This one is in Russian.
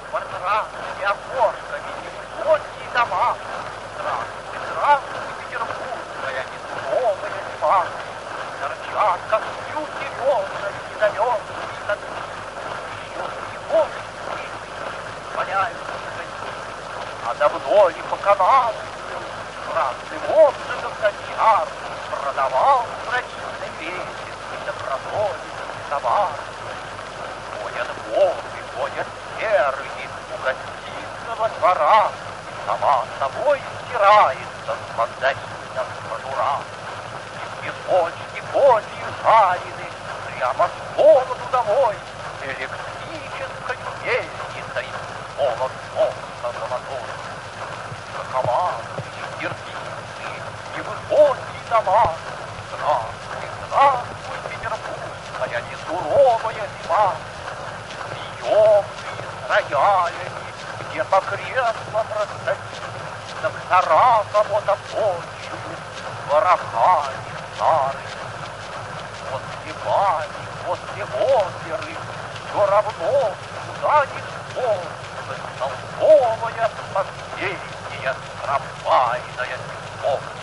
квартирами, окошками, невысокие дома. Здравствуй, здравствуй, петербургская несуровая тьма. Торчат, как шлюхи ребра, недометные коты. Щеки бошки валяются на гостей. А давно ли по каналу красным обжигом гончар продавал гранитный вечер недопродоленный товар? Ходят волны, ходят серые у гостиного двора, сама собой стирается с мандарином кожура. И в песочке кофе жарены прямо с холоду домой электрической мельницей полон солнца золотой. Шоколадные, сердитые, невысокие дома. Здравствуй, здравствуй, петербургская несуровая зима. Приемные с роялями, где по креслам расстались доктора кого-то почуют ворохами старых. После бани, после оперы все равно куда ни шло, бестолковая последняя трамвайная песок.